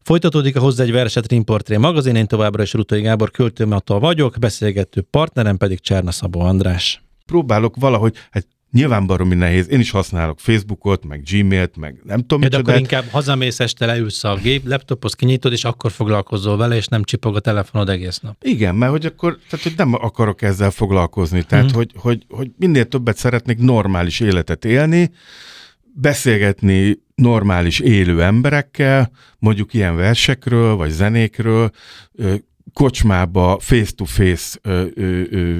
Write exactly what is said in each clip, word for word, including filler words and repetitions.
Folytatódik a Hozzá egy verset Rimportré magazin, én továbbra is Rutai Gábor költőmata vagyok, beszélgető partnerem pedig Cserna Szabó András. Próbálok valahogy, hát nyilván baromi nehéz, én is használok Facebookot, meg Gmailt, meg nem tudom Ja, de micsoda. akkor inkább hazamész este, leülsz a gép, laptophoz kinyitod, és akkor foglalkozol vele, és nem csipog a telefonod egész nap. Igen, mert hogy akkor, tehát hogy nem akarok ezzel foglalkozni, tehát Mhm. hogy, hogy, hogy minél többet szeretnék normális életet élni, beszélgetni normális élő emberekkel, mondjuk ilyen versekről, vagy zenékről, ö, kocsmába, face-to-face ö, ö, ö,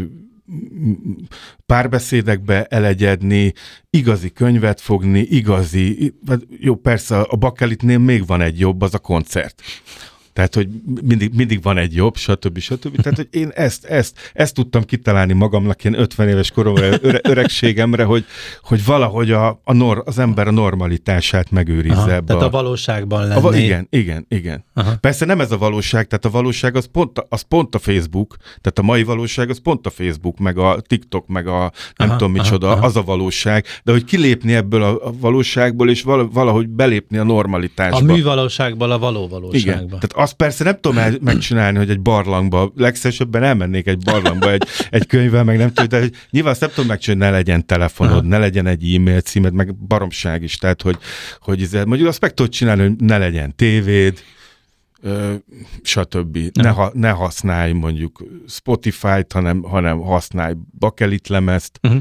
párbeszédekbe elegyedni, igazi könyvet fogni, igazi, jó, persze a Bakelitnél még van egy jobb, az a koncert. Tehát, hogy mindig, mindig van egy jobb, stb. stb. Tehát, hogy én ezt, ezt, ezt tudtam kitalálni magamnak ilyen ötven éves koromra, öre, öregségemre, hogy, hogy valahogy a, a nor, az ember a normalitását megőrizze. Aha, ebbe tehát a a valóságban lenni. A, igen, igen, igen. Aha. Persze nem ez a valóság, tehát a valóság az pont, az pont a Facebook, tehát a mai valóság az pont a Facebook, meg a TikTok, meg a nem Aha, tudom micsoda, aha, aha. az a valóság, de hogy kilépni ebből a, a valóságból, és valahogy belépni a normalitásba. A művalóságból a való Igen, valóságba. tehát azt persze nem tudom el, megcsinálni, hogy egy barlangba, legszívesebben elmennék egy barlangba egy, egy könyvvel, meg nem tudom, de hogy nyilván azt nem tudom megcsinálni, ne legyen telefonod, Aha. ne legyen egy e-mail címed, meg baromság is, tehát hogy, hogy ez, mondjuk azt meg tudod csinálni, hogy ne legyen tévéd, ö, stb. Ne, ha, ne használj mondjuk Spotify-t, hanem, hanem használj Bakelit lemezt. Uh-huh.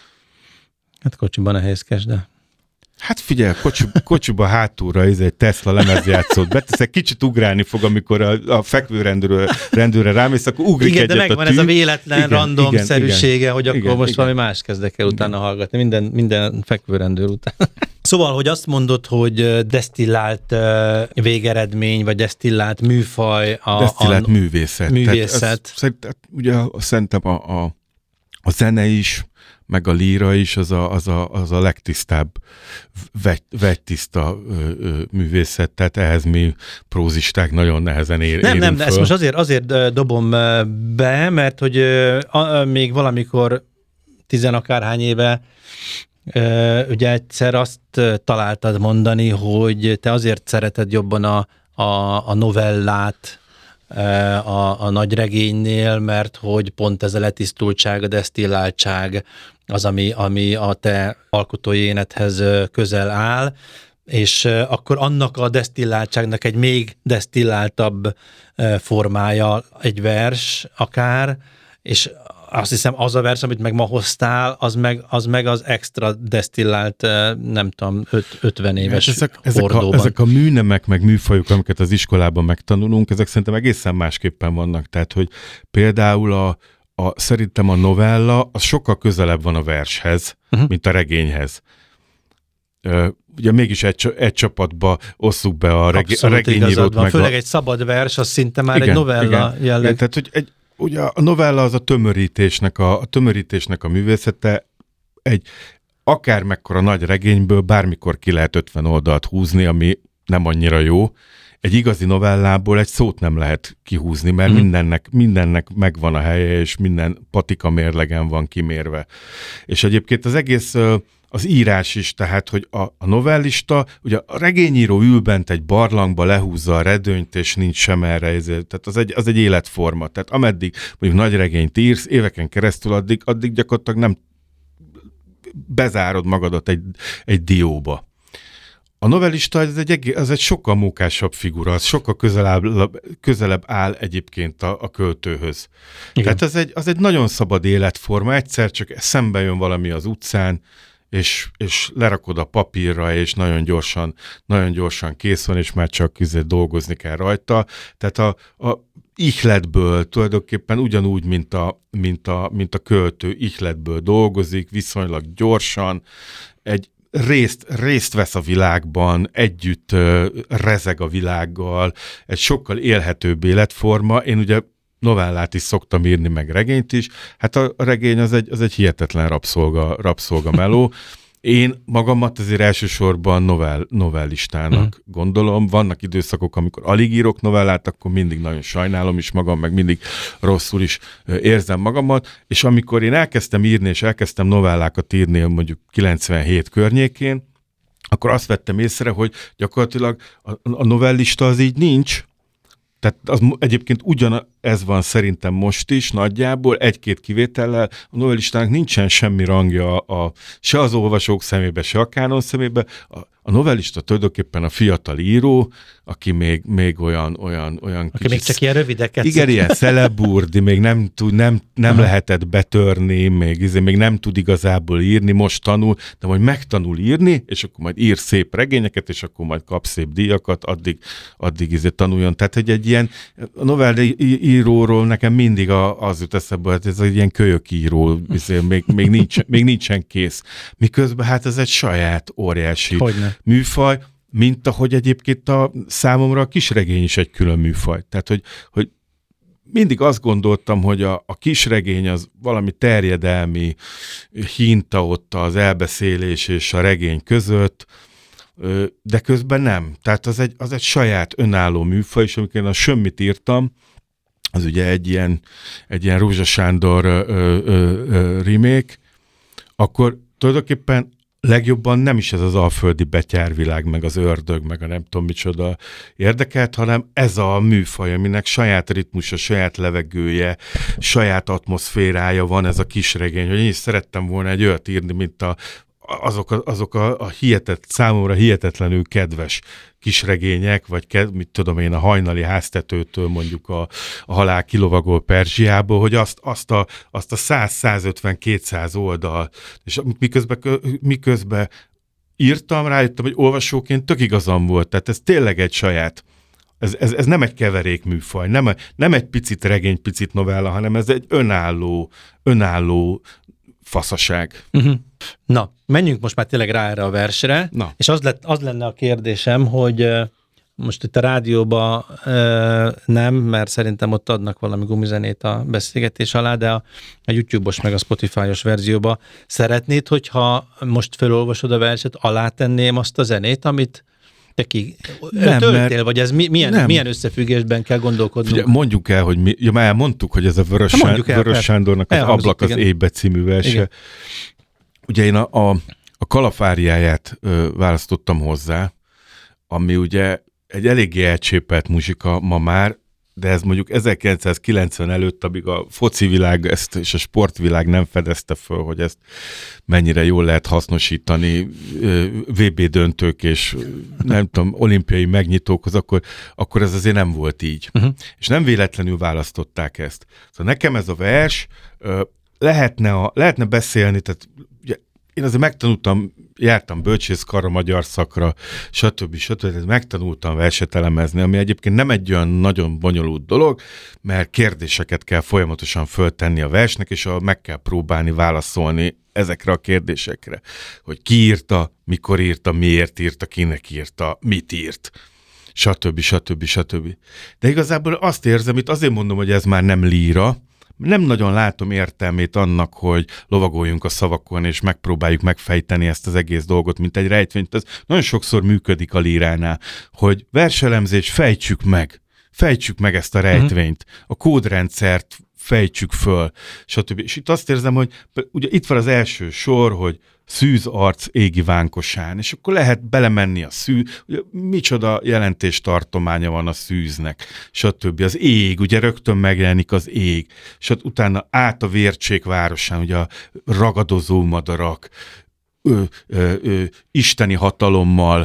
Hát kocsiban nehézkes, de... Hát figyelj, kocsi, kocsiba hátulra ez egy Tesla lemezjátszót beteszek, kicsit ugrálni fog, amikor a, a fekvőrendőre rendőre rámész, akkor ugrik Igen, de egyet megvan a tű. ez a véletlen Igen, randomszerűsége, igen, hogy akkor igen, most igen. valami más kezdek el utána hallgatni, minden, minden fekvőrendőr után. Szóval, hogy azt mondod, hogy desztillált végeredmény, vagy desztillált műfaj. A, Desztillált a művészet. művészet. Tehát ez, szerint, ugye szerintem a, a, a zene is, meg a líra is az a, az a, az a legtisztább, vegy, vegytiszta ö, ö, művészet, tehát ehhez mi prózisták nagyon nehezen ér, Nem, nem, föl. ezt most azért, azért dobom be, mert hogy a, a, még valamikor tizenakárhány éve ugye egyszer azt találtad mondani, hogy te azért szereted jobban a, a, a novellát a, a nagyregénynél, mert hogy pont ez a letisztultság, a desztilláltság az, ami, ami a te alkotói énedhez közel áll, és akkor annak a desztilláltságnak egy még desztilláltabb formája egy vers akár, és azt hiszem az a vers, amit meg ma hoztál, az meg az, meg az extra desztillált, nem tudom, öt, ötven éves hát ezek, ezek, a, hordóban. ezek a műnemek, meg műfajok, amiket az iskolában megtanulunk, ezek szerintem egészen másképpen vannak. Tehát, hogy például a, a szerintem a novella, az sokkal közelebb van a vershez, uh-huh. mint a regényhez. Ö, ugye mégis egy, egy csapatba osszuk be a, reg, a regényírót. Meg főleg a... egy szabad vers, az szinte már igen, egy novella igen, jelleg. igen, tehát, hogy egy, ugye a novella az a tömörítésnek a, a tömörítésnek a művészete, egy akármekkora nagy regényből bármikor ki lehet ötven oldalt húzni, ami nem annyira jó. Egy igazi novellából egy szót nem lehet kihúzni, mert hmm. mindennek, mindennek megvan a helye, és minden patika mérlegen van kimérve. És egyébként az egész az írás is, tehát, hogy a, a novellista, ugye a regényíró ül bent egy barlangba, lehúzza a redőnyt, és nincs sem erre, ezért, tehát az egy, az egy életforma. Tehát ameddig mondjuk nagy regényt írsz, éveken keresztül, addig, addig gyakorlatilag nem bezárod magadat egy, egy dióba. A novellista az egy, az egy sokkal mókásabb figura, az sokkal közelebb, közelebb áll egyébként a, a költőhöz. Igen. Tehát az egy, az egy nagyon szabad életforma, egyszer csak szembe jön valami az utcán, és, és lerakod a papírra, és nagyon gyorsan, nagyon gyorsan kész van, és már csak dolgozni kell rajta. Tehát a, a ihletből tulajdonképpen ugyanúgy, mint a, mint a, mint a költő ihletből dolgozik, viszonylag gyorsan, egy részt, részt vesz a világban, együtt uh, rezeg a világgal, egy sokkal élhetőbb életforma. Én ugye novellát is szoktam írni, meg regényt is. Hát a regény az egy, az egy hihetetlen rabszolga, rabszolga meló. Én magamat azért elsősorban novell, novellistának uh-huh. gondolom. Vannak időszakok, amikor alig írok novellát, akkor mindig nagyon sajnálom is magam, meg mindig rosszul is érzem magamat, és amikor én elkezdtem írni, és elkezdtem novellákat írni mondjuk kilencvenhét környékén, akkor azt vettem észre, hogy gyakorlatilag a, a novellista az így nincs. Tehát az egyébként ugyanez van szerintem most is nagyjából, egy-két kivétellel. A novellistának nincsen semmi rangja a, se az olvasók szemébe, se a kánon szemébe. A, a novellista tulajdonképpen a fiatal író, aki még, még olyan, olyan, olyan aki még csak ilyen rövideket. Igen, ilyen szeleburdi, még nem, tud, nem, nem lehetett betörni, még, izé, még nem tud igazából írni, most tanul, de majd megtanul írni, és akkor majd ír szép regényeket, és akkor majd kap szép díjakat, addig, addig izé tanuljon. Tehát, hogy egy ilyen a novelláíróról nekem mindig a, az jut eszembe, hogy ez egy ilyen kölyökíró, izé, még, még, nincsen, még nincsen kész. Miközben hát ez egy saját óriási Hogyne. műfaj, mint ahogy egyébként a számomra a kisregény is egy külön műfaj. Tehát, hogy, hogy mindig azt gondoltam, hogy a, a kisregény az valami terjedelmi hinta ott az elbeszélés és a regény között, de közben nem. Tehát az egy, az egy saját önálló műfaj, és amikor én a Sömmit írtam, az ugye egy ilyen, egy ilyen Rózsa Sándor ö, ö, ö, remake, akkor tulajdonképpen legjobban nem is ez az alföldi betyárvilág, meg az ördög, meg a nem tudom micsoda érdekelt, hanem ez a műfaj, aminek saját ritmusa, saját levegője, saját atmoszférája van, ez a kisregény, hogy én is szerettem volna egy olyat írni, mint a, azok, a, azok a, a hihetet, számomra hihetetlenül kedves kisregények, vagy ked, mit tudom én, a Hajnali háztetőtől mondjuk a, a Halál kilovagol Perzsiából, hogy azt, azt a, azt a száz-százötven-kétszáz oldal, és miközben, miközben írtam, rájöttem, hogy olvasóként tök igazam volt, tehát ez tényleg egy saját, ez, ez, ez nem egy keverék műfaj, nem, nem egy picit regény, picit novella, hanem ez egy önálló, önálló faszaság. Uh-huh. Na, menjünk most már tényleg rá erre a versre, Na. és az, lett, az lenne a kérdésem, hogy most itt a rádióban nem, mert szerintem ott adnak valami gumizenét a beszélgetés alá, de a, a YouTube-os meg a Spotify-os verzióban szeretnéd, hogyha most felolvasod a verset, alátenném azt a zenét, amit te ki nem, töltél, vagy ez mi, milyen, milyen összefüggésben kell gondolkodnunk? Ugye, mondjuk el, hogy mi, ja, már mondtuk, hogy ez a Vörös, Sánd, el, Vörös Sándornak az Ablak az éjbe című verse. Igen. Ugye én a, a, a Kalafáriáját ö, választottam hozzá, ami ugye egy eléggé elcsépelt muzsika ma már, de ez mondjuk ezerkilencszázkilencven előtt, amíg a foci világ ezt, és a sportvilág nem fedezte föl, hogy ezt mennyire jól lehet hasznosítani vé bé döntők és nem tudom, olimpiai megnyitókhoz, akkor, akkor ez azért nem volt így. Uh-huh. És nem véletlenül választották ezt. Szóval nekem ez a vers lehetne, a, lehetne beszélni, tehát ugye, én azért megtanultam, jártam bölcsészkarra, magyar szakra, stb. stb. Megtanultam verset elemezni, ami egyébként nem egy olyan nagyon bonyolult dolog, mert kérdéseket kell folyamatosan föltenni a versnek, és a, meg kell próbálni válaszolni ezekre a kérdésekre. Hogy ki írta, mikor írta, miért írta, kinek írta, mit írt, stb. stb. stb. De igazából azt érzem, itt azért mondom, hogy ez már nem líra, nem nagyon látom értelmét annak, hogy lovagoljunk a szavakon, és megpróbáljuk megfejteni ezt az egész dolgot, mint egy rejtvényt. Ez nagyon sokszor működik a líránál, hogy verselemzés, fejtsük meg, fejtsük meg ezt a rejtvényt, a kódrendszert fejtsük föl, stb. És itt azt érzem, hogy ugye itt van az első sor, hogy szűz arc égi vánkosán, és akkor lehet belemenni a szű, ugye micsoda jelentéstartománya van a szűznek, stb. Az ég, ugye rögtön megjelenik az ég, és utána át a Vércsék városán, ugye a ragadozó madarak, ö, ö, ö, isteni hatalommal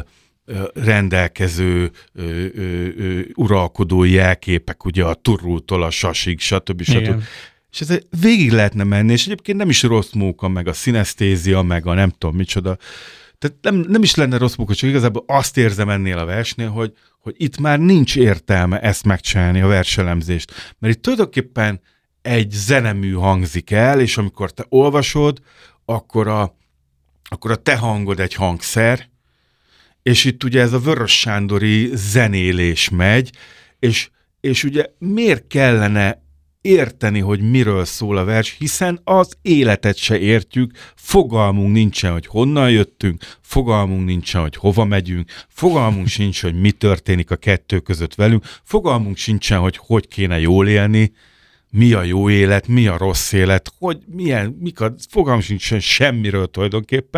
rendelkező ö, ö, ö, uralkodói jelképek, ugye a Turultól a Sasig, stb. stb. És ez végig lehetne menni, és egyébként nem is rossz móka, meg a szinesztézia, meg a nem tudom micsoda. Tehát nem, nem is lenne rossz móka, csak igazából azt érzem ennél a versnél, hogy, hogy itt már nincs értelme ezt megcsinálni, a verselemzést. Mert itt tulajdonképpen egy zenemű hangzik el, és amikor te olvasod, akkor a, akkor a te hangod egy hangszer, és itt ugye ez a Vörös Sándori zenélés megy, és, és ugye miért kellene érteni, hogy miről szól a vers, hiszen az életet se értjük, fogalmunk nincsen, hogy honnan jöttünk, fogalmunk nincsen, hogy hova megyünk, fogalmunk sincs, hogy mi történik a kettő között velünk, fogalmunk sincsen, hogy hogy kéne jól élni, mi a jó élet, mi a rossz élet, hogy milyen, mik a, fogalmunk sincsen semmiről tulajdonképpen,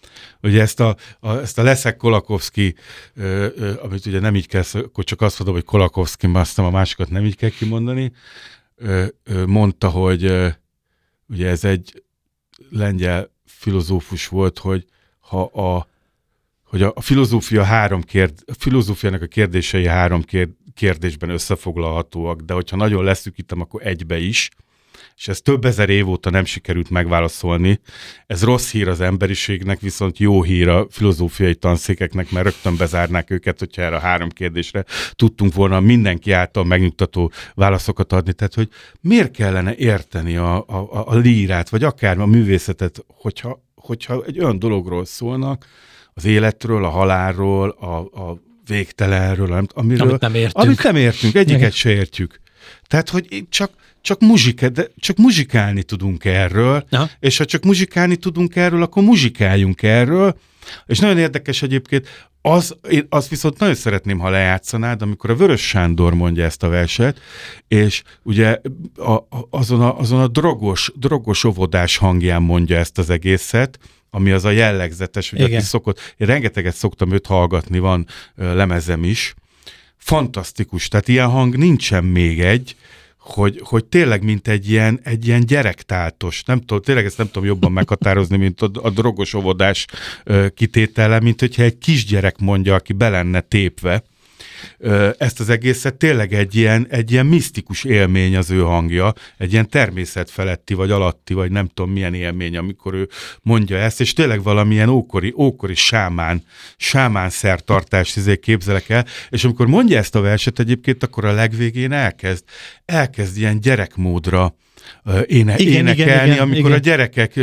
Ugye ezt a, a, ezt a Leszek Kolakowski, ö, ö, amit ugye nem így kell, akkor csak azt mondom, hogy Kolakowski, aztán a másikat nem így kell kimondani, ö, ö, mondta, hogy ö, ugye ez egy lengyel filozófus volt, hogy ha a, hogy a, a filozófia három kérd, a filozófiának a kérdései három kérd, kérdésben összefoglalhatóak, de hogyha nagyon leszűkítem, akkor egybe is, és ez több ezer év óta nem sikerült megválaszolni. Ez rossz hír az emberiségnek, viszont jó hír a filozófiai tanszékeknek, mert rögtön bezárnák őket, hogyha erre a három kérdésre tudtunk volna mindenki által megnyugtató válaszokat adni. Tehát, hogy miért kellene érteni a, a, a lírát, vagy akár a művészetet, hogyha, hogyha egy olyan dologról szólnak, az életről, a halálról, a, a végtelenről, nem, amiről, amit nem értünk. Amit nem értünk, egyiket se értjük. Tehát, hogy csak, csak, muzsika, de csak muzsikálni tudunk erről, aha, és ha csak muzsikálni tudunk erről, akkor muzsikáljunk erről, és nagyon érdekes egyébként, az, én azt viszont nagyon szeretném, ha lejátszanád, amikor a Vörös Sándor mondja ezt a verset, és ugye a, a, azon, a, azon a drogos, drogos óvodás hangján mondja ezt az egészet, ami az a jellegzetes, hogy aki szokott, én rengeteget szoktam őt hallgatni, van ö, lemezem is, fantasztikus, tehát ilyen hang nincsen még egy, hogy, hogy tényleg mint egy ilyen, egy ilyen gyerektáltos, nem tudom, tényleg ezt nem tudom jobban meghatározni, mint a, a drogos óvodás ö, kitétele, mint hogyha egy kisgyerek mondja, aki be lenne tépve, ö, ezt az egészet tényleg egy ilyen, egy ilyen misztikus élmény az ő hangja, egy ilyen természetfeletti, vagy alatti, vagy nem tudom milyen élmény, amikor ő mondja ezt, és tényleg valamilyen ókori, ókori sámán, sámán szertartást izé képzelek el, és amikor mondja ezt a verset egyébként, akkor a legvégén elkezd, elkezd ilyen gyerekmódra Éne, igen, énekelni, igen, amikor igen. A, gyerekek,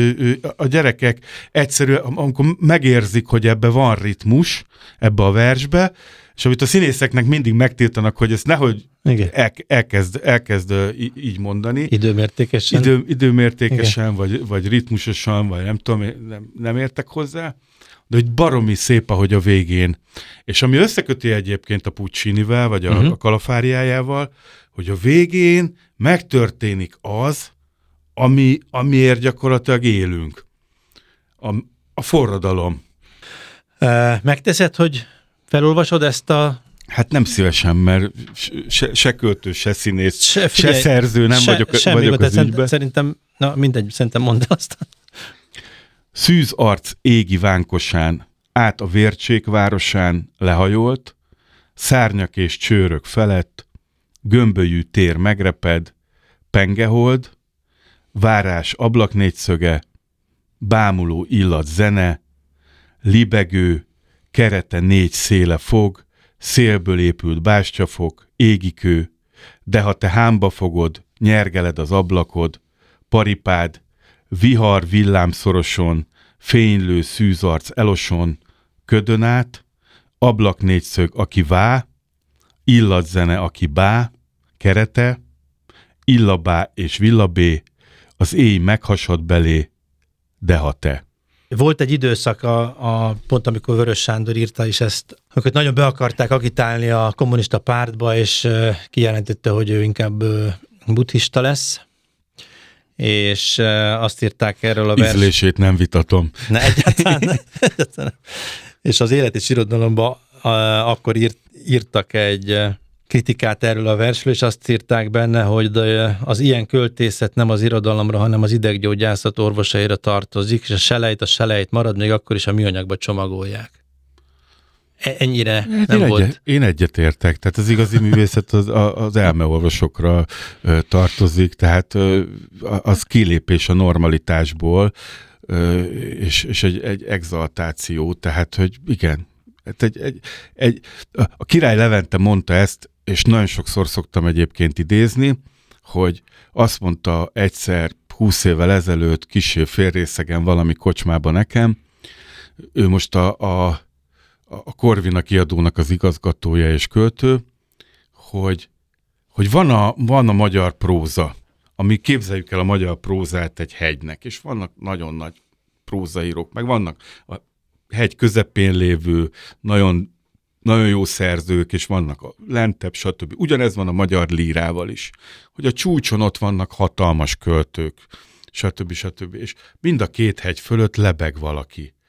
a gyerekek egyszerűen, amikor megérzik, hogy ebbe van ritmus, ebbe a versbe, és amit a színészeknek mindig megtiltanak, hogy ezt nehogy el, elkezd, elkezd így mondani. Időmértékesen. Idő, időmértékesen, vagy, vagy ritmusosan, vagy nem tudom, nem, nem értek hozzá, de hogy baromi szép, ahogy a végén. És ami összeköti egyébként a Puccinivel, vagy a, uh-huh. a Kalafáriájával, hogy a végén megtörténik az, ami, amiért gyakorlatilag élünk. A, a forradalom. Megteszed, hogy felolvasod ezt a... Hát nem szívesen, mert se, se költő, se színész, se, figyelj, se szerző, nem se, vagyok, vagyok az ügyben. Szerintem, na mindegy, szerintem mondd azt. Szűz arc égi vánkosán, át a vércsék városán lehajolt, szárnyak és csőrök felett, gömbölyű tér megreped, pengehold, várás ablaknégyszöge, bámuló illat zene, libegő, kerete négy széle fog, szélből épült bástyafok, égikő, de ha te hámba fogod, nyergeled az ablakod, paripád, vihar villámszoroson, fénylő szűzarc eloson, ködön át, ablaknégyszög, aki vá, illatzene, aki bá, kerete, illabá és villabé, az éj meghasad belé, de ha te. Volt egy időszak, a, a, pont amikor Vörös Sándor írta is ezt, akkor nagyon be akarták agitálni a kommunista pártba, és uh, kijelentette, hogy ő inkább uh, buddhista lesz, és uh, azt írták erről a vers... Ízlését nem vitatom. Ne, egyáltalán nem. Egyáltalán. És az Élet és Irodalomban uh, akkor írt, írtak egy uh, kritikát erről a versről, és azt írták benne, hogy az ilyen költészet nem az irodalomra, hanem az ideggyógyászat orvosaira tartozik, és a selejt, a selejt marad, még akkor is a műanyagba csomagolják. Ennyire hát nem én volt. Egyet, én egyetértek, tehát az igazi művészet az, az elmeolvasokra ö, tartozik, tehát ö, az kilépés a normalitásból, ö, és, és egy, egy exaltáció, tehát hogy igen, egy, egy, egy, a Király Levente mondta ezt, és nagyon sokszor szoktam egyébként idézni, hogy azt mondta egyszer húsz évvel ezelőtt kissé félrészegen valami kocsmában nekem, ő most a, a, a Corvina kiadónak az igazgatója és költő, hogy, hogy van, a, van a magyar próza, ami képzeljük el a magyar prózát egy hegynek, és vannak nagyon nagy prózaírók, meg vannak a hegy közepén lévő, nagyon, nagyon jó szerzők, és vannak a lentebb, stb. Ugyanez van a magyar lírával is, hogy a csúcson ott vannak hatalmas költők, stb. stb. És mind a két hegy fölött lebeg valaki.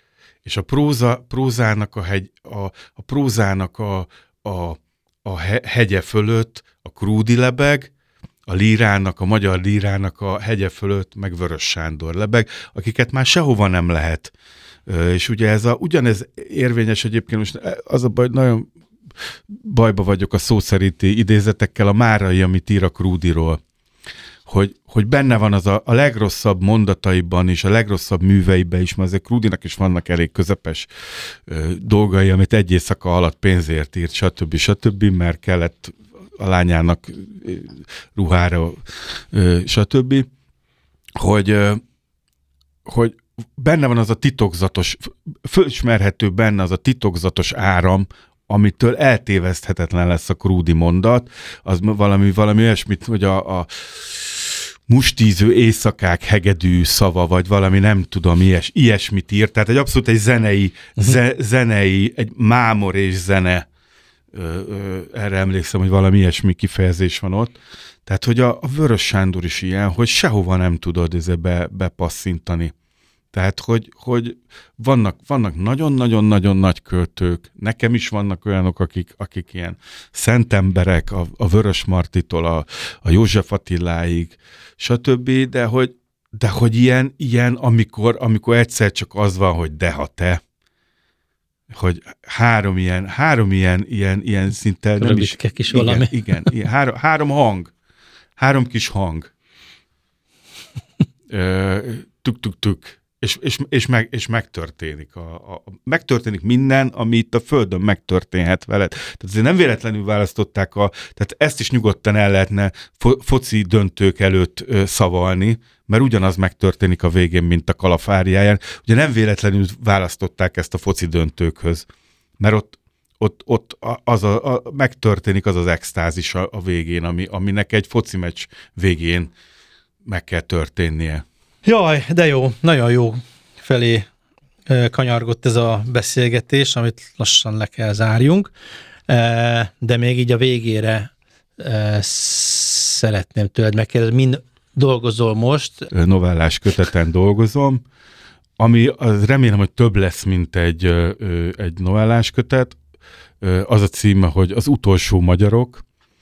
És a próza, prózának a, hegy, a, a prózának a, a, a hegye fölött a Krúdy lebeg, a lírának, a magyar lírának a hegye fölött meg Vörös Sándor lebeg, akiket már sehova nem lehet. És ugye ez a, ugyanez érvényes egyébként, most az a baj, nagyon bajba vagyok a szó szerinti idézetekkel, a Márai, amit ír a Krúdyról, hogy, hogy benne van az a, a legrosszabb mondataiban és a legrosszabb műveiben is, mert azért Krúdynak is vannak elég közepes ö, dolgai, amit egy éjszaka alatt pénzért írt, stb. stb., mert kellett a lányának ö, ruhára, ö, stb., hogy, ö, hogy benne van az a titokzatos, fölismerhető benne az a titokzatos áram, amitől eltéveszthetetlen lesz a Krúdy mondat, az valami, valami olyasmit, hogy a, a mustíző éjszakák hegedű szava, vagy valami nem tudom, ilyes, ilyesmit írt. Tehát egy abszolút egy zenei, uh-huh. ze, zenei, egy mámor és zene, ö, ö, erre emlékszem, hogy valami ilyesmi kifejezés van ott. Tehát, hogy a, a Vörös Sándor is ilyen, hogy sehova nem tudod ezzel be, bepasszintani. Tehát, hogy, hogy vannak, vannak nagyon-nagyon-nagyon nagy költők, nekem is vannak olyanok, akik, akik ilyen szent emberek, a, a Vörös Martitól a, a József Attiláig, stb., de hogy, de hogy ilyen, ilyen amikor, amikor egyszer csak az van, hogy de ha te, hogy három ilyen, három ilyen, ilyen, ilyen szinte nem is... kis igen, valami. Igen, igen három, három hang, három kis hang. Tuk-tuk-tuk. És, és, és, meg, és megtörténik. A, a, megtörténik minden, ami itt a Földön megtörténhet veled. Tehát azért nem véletlenül választották a... Tehát ezt is nyugodtan el lehetne fo, foci döntők előtt ö, szavalni, mert ugyanaz megtörténik a végén, mint a Kalafáriáján. Ugye nem véletlenül választották ezt a foci döntőkhöz, mert ott, ott, ott az a, a, megtörténik az az extázis a, a végén, ami, aminek egy foci meccs végén meg kell történnie. Jaj, de jó, nagyon jó felé kanyargott ez a beszélgetés, amit lassan le kell zárjunk, de még így a végére szeretném tőled megkérdezni, mind dolgozol most? Novellás köteten dolgozom, ami az remélem, hogy több lesz, mint egy, egy novellás kötet. Az a címe, hogy Az utolsó magyarok,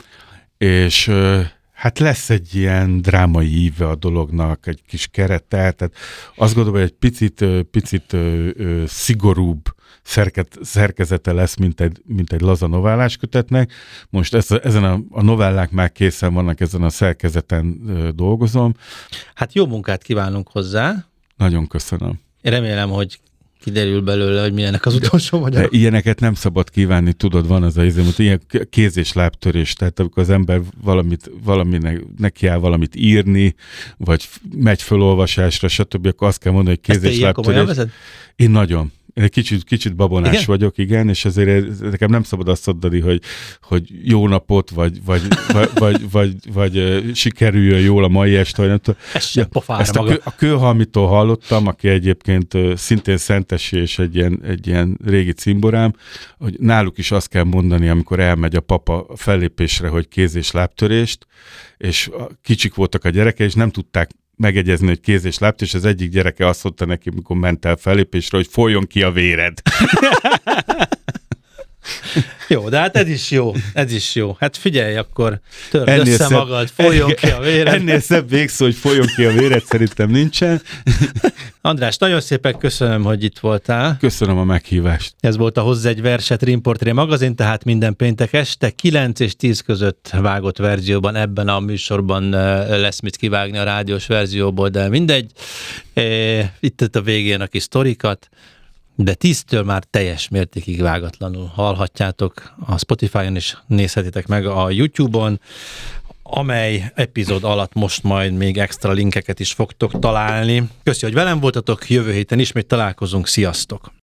és hát lesz egy ilyen drámai íve a dolognak, egy kis kerete, tehát azt gondolom, hogy egy picit, picit ö, ö, szigorúbb szerket, szerkezete lesz, mint egy, mint egy laza novellás kötetnek. Most ez, ezen a, a novellák már készen vannak, ezen a szerkezeten ö, dolgozom. Hát jó munkát kívánunk hozzá. Nagyon köszönöm. Én remélem, hogy kiderül belőle, hogy milyenek az utolsó magyarok. De ilyeneket nem szabad kívánni, tudod, van az a izém, hogy ilyen kéz- és lábtörés, tehát amikor az ember valamit, valaminek, neki áll valamit írni, vagy megy fölolvasásra, stb., akkor azt kell mondani, hogy kéz- és lábtörés. Én nagyon. Én egy kicsit, kicsit babonás igen? vagyok, igen, és ezért nekem nem szabad azt mondani, hogy, hogy jó napot, vagy, vagy, vagy, vagy, vagy, vagy sikerüljön jól a mai este, vagy nem tudom. Ez sem pofára Ezt maga. a, a Kőhalmitól hallottam, aki egyébként szintén szentesi, és egy ilyen, egy ilyen régi cimborám, hogy náluk is azt kell mondani, amikor elmegy a papa fellépésre, hogy kéz- és lábtörést, és kicsik voltak a gyerekek, és nem tudták megegyezni, hogy kéz és lábt, és az egyik gyereke azt mondta neki, amikor ment el fellépésre, hogy folyjon ki a véred. Jó, de hát ez is jó, ez is jó. Hát figyelj, akkor törd ennél össze szebb, magad, folyjon en, ki a véred. Ennél szebb végszó, hogy folyjon ki a véred, szerintem nincsen. András, nagyon szépen köszönöm, hogy itt voltál. Köszönöm a meghívást. Ez volt a Hozz egy verset Rimportré magazin, tehát minden péntek este kilenc és tíz között vágott verzióban, ebben a műsorban lesz mit kivágni a rádiós verzióból, de mindegy. Itt a végén a kis sztorikat, de tíztől már teljes mértékig vágatlanul hallhatjátok a Spotify-on, és nézhetitek meg a YouTube-on, amely epizód alatt most majd még extra linkeket is fogtok találni. Köszi, hogy velem voltatok, jövő héten ismét találkozunk, sziasztok!